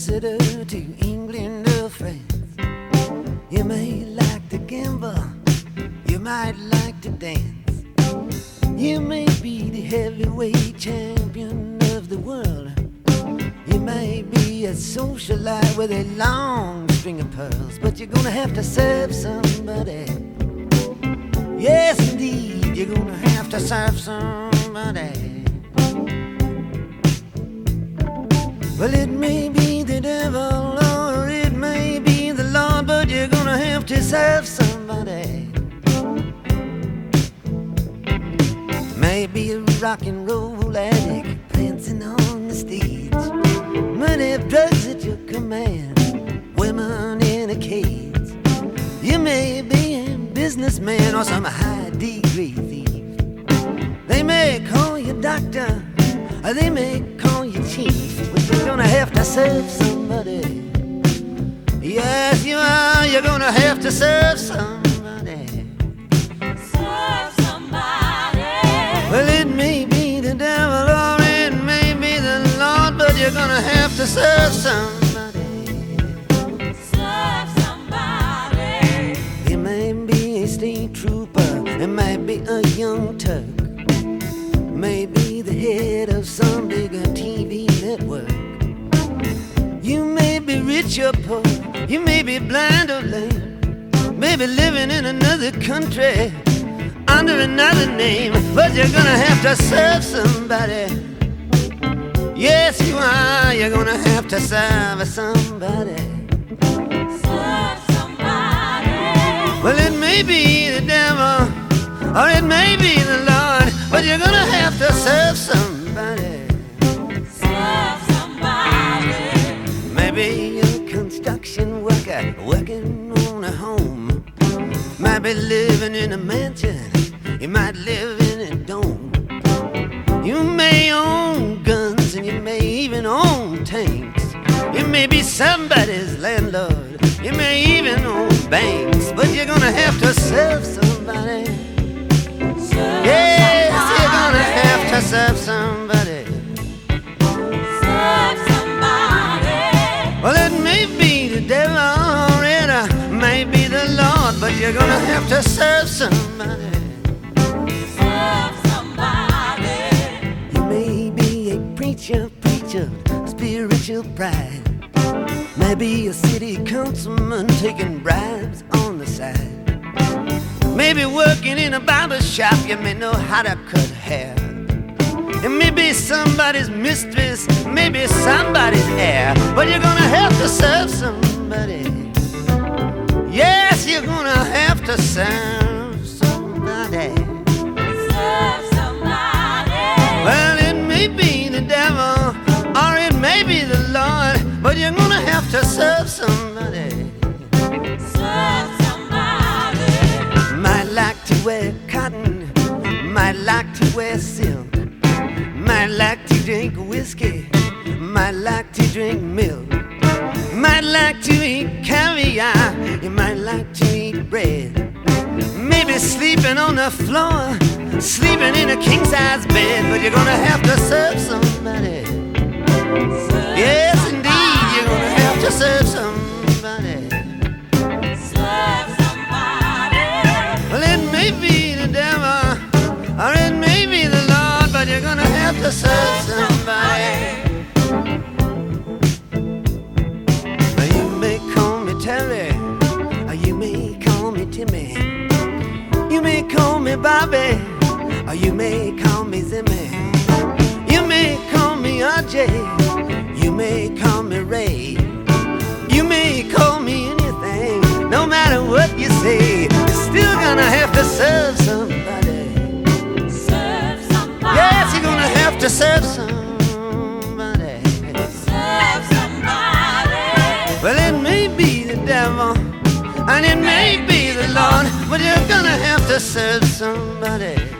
Exeter to England or France. You may like to gamble, you might like to dance. You may be the heavyweight champion of the world. You may be a socialite with a long string of pearls, but you're gonna have to serve somebody. Yes, indeed, you're gonna have to serve somebody. Well, it may be the devil or it may be the Lord, but you're gonna have to serve somebody. Maybe a rock and roll addict prancing on the stage, money of drugs at your command, women in a cage. You may be a businessman or some high degree thief. They may call you doctor, or they may call you chief, but you're gonna have to serve somebody. Yes, you are, you're gonna have to serve somebody. Serve somebody. Well, it may be the devil or it may be the Lord, but you're gonna have to serve somebody. Serve somebody. You may be a state trooper, it might be a young Turk, maybe the head of some bigger TV network. You may be rich or poor, you may be blind or lame, maybe living in another country under another name, but you're gonna have to serve somebody. Yes, you are, you're gonna have to serve somebody. Serve somebody. Well, it may be the devil or it may be the Lord, but you're gonna have to serve somebody. Serve somebody. Maybe you're a construction worker working on a home. Might be living in a mansion, you might live in a dome. You may own guns and you may even own tanks. You may be somebody's landlord, you may even own banks, but you're gonna have to serve somebody. Yes, you're gonna have to serve somebody. Serve somebody. Well, it may be the devil or it may be the Lord, but you're gonna have to serve somebody. Serve somebody. You may be a preacher, spiritual pride. Maybe a city councilman taking bribes on the side. Maybe working in a barber shop, you may know how to cut hair. It may be somebody's mistress, maybe somebody's heir, but you're gonna have to serve somebody. Yes, you're gonna have to serve somebody. Serve somebody. Well, it may be the devil or it may be the Lord, but you're gonna have to serve somebody. Serve somebody. Might like to wear cotton, might like to wear silk, might like to drink whiskey, might like to drink milk, might like to eat caviar, you might like to eat bread. Maybe sleeping on the floor, sleeping in a king-size bed, but you're gonna have to serve somebody. Yes, indeed, you're gonna have to serve somebody. Serve somebody. Well, it may be the devil or it may be the Lord, but you're gonna have to serve somebody. Well, you may call me Terry, or you may call me Timmy. You may call me Bobby, or you may call me Zimmy. You may call me RJ, you may call me Ray. You may call me anything, no matter what you say, you're still gonna have to serve somebody. Serve somebody. Yes, you're gonna have to serve somebody. Serve somebody. Well, it may be the devil and it may be the Lord, but you're gonna have to serve somebody.